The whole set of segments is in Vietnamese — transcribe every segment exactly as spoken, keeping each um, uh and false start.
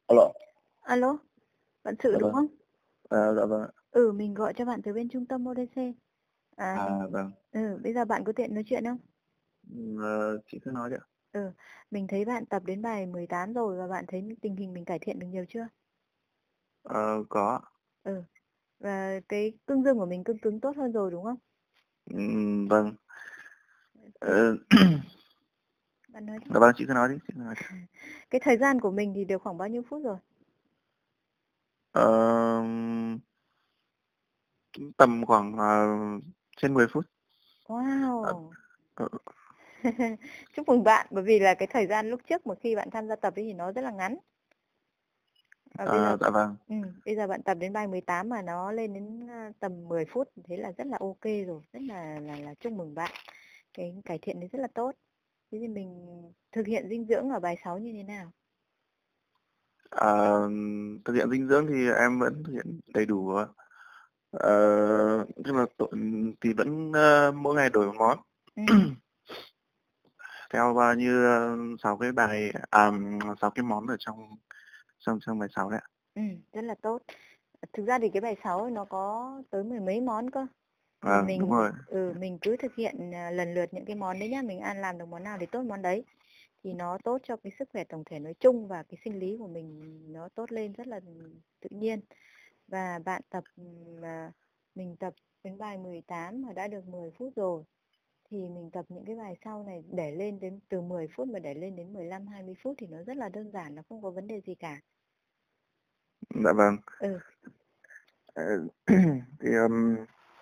Alo. Alo, bạn Sự Dạ đúng vâng. không? À, dạ vâng ạ. Ừ, mình gọi cho bạn từ bên trung tâm ô đê xê. À, À, mình vâng. ừ, bây giờ bạn có tiện nói chuyện không? Ừm, ờ, chị cứ nói đi ạ. Ừ, mình thấy bạn tập đến bài mười tám rồi và bạn thấy tình hình mình cải thiện được nhiều chưa? Ờ, có ạ. Ừ, và cái cương dương của mình cương cứng tốt hơn rồi đúng không? Ừm, vâng. Thế Ờ, bạn nói đi. dạ vâng, chị cứ nói đi, chị cứ nói đi. Cái thời gian của mình thì được khoảng bao nhiêu phút rồi? Ờ, tầm khoảng ờ, trên mười phút. Ờ, Wow. ờ, Chúc mừng bạn, bởi vì là cái thời gian lúc trước mà khi bạn tham gia tập ấy thì nó rất là ngắn. Và bây giờ ờ, dạ vâng. ừ, bây giờ bạn tập đến bài mười tám mà nó lên đến à, tầm mười phút, thế là rất là ok rồi, rất là là là chúc mừng bạn. Cái cải thiện đấy rất là tốt. Thế thì mình thực hiện dinh dưỡng ở bài sáu như thế nào? Ờ, thực hiện dinh dưỡng thì em vẫn thực hiện đầy đủ. Ờ, nhưng mà tội, thì vẫn ờ, mỗi ngày đổi một món. Ừ. Theo bao như ờ, sáu cái bài à sáu cái món ở trong trong trong bài sáu đấy ạ. Ừ, rất là tốt. Thực ra thì cái bài sáu ấy nó có tới mười mấy món cơ. Thì Vâng, đúng mình rồi. ừ, mình cứ thực hiện à, lần lượt những cái món đấy nhá, mình ăn làm được món nào thì tốt món đấy. Thì nó tốt cho cái sức khỏe tổng thể nói chung và cái sinh lý của mình nó tốt lên rất là tự nhiên. Và bạn tập mà mình tập đến bài mười tám mà đã được mười phút rồi thì mình tập những cái bài sau này để lên đến từ mười phút mà để lên đến mười lăm hai mươi phút thì nó rất là đơn giản, nó không có vấn đề gì cả. Dạ vâng. Ừ. Ờ, thì um,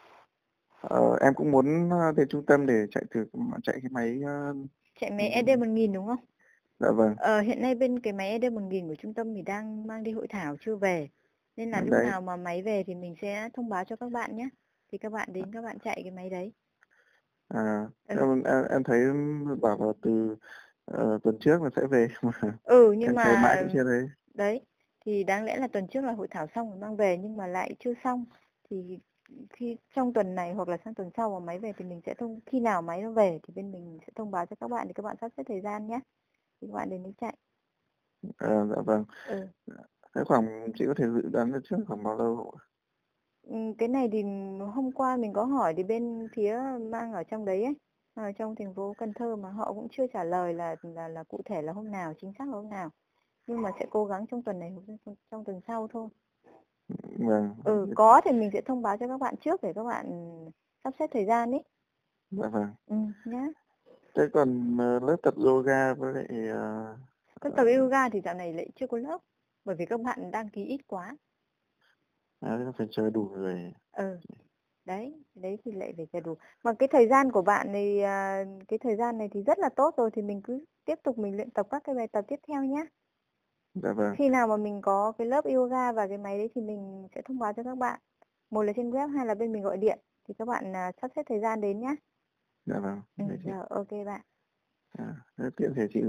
ờ, em cũng muốn ờ, đến trung tâm để chạy thử chạy cái máy ờ, Chạy máy e đê ừm, một nghìn đúng không? dạ vâng. Ờ, hiện nay bên cái máy e đê một nghìn của trung tâm thì đang mang đi hội thảo chưa về. Nên là lúc Đấy. nào mà máy về thì mình sẽ thông báo cho các bạn nhé. Thì các bạn đến các bạn chạy cái máy đấy. À, Ừ. em, em em thấy bảo là từ ờ, tuần trước là sẽ về mà Ừ, nhưng em chờ mãi mà cũng chưa thấy. đấy thì đáng lẽ là tuần trước là hội thảo xong rồi mang về nhưng mà lại chưa xong. Thì khi trong tuần này hoặc là sang tuần sau mà máy về thì mình sẽ thông khi nào máy nó về thì bên mình sẽ thông báo cho các bạn để các bạn sắp xếp thời gian nhé. Thì các bạn đến đấy chạy. Ờ, dạ vâng. Ừ. Thế khoảng chị có thể dự đoán được trước khoảng bao lâu ạ? Ừ, cái này thì hôm qua mình có hỏi thì bên phía mang ở trong đấy ấy, ở trong thành phố Cần Thơ mà họ cũng chưa trả lời là là là cụ thể là hôm nào, chính xác là hôm nào. Nhưng mà sẽ cố gắng trong tuần này hoặc trong, trong tuần sau thôi. Vâng. Ừ, có thì mình sẽ thông báo cho các bạn trước để các bạn sắp xếp thời gian ấy. Dạ vâng. Ừ, nhá. Thế còn ờ, lớp tập yoga với lại ờ, Các ờ, tập yoga thì dạo này lại chưa có lớp bởi vì các bạn đăng ký ít quá. à, thế là phải chờ đủ người. Ừ, đấy, đấy thì lại phải chờ đủ. Mà cái thời gian của bạn thì à, cái thời gian này thì rất là tốt rồi thì mình cứ tiếp tục mình luyện tập các cái bài tập tiếp theo nhé. Dạ vâng. Khi nào mà mình có cái lớp yoga và cái máy đấy thì mình sẽ thông báo cho các bạn. Một là trên web hay là bên mình gọi điện thì các bạn à, sắp xếp thời gian đến nhé. Dạ vâng. Ừ, Thế chị. rồi ok bạn. À, thế tiện thể chị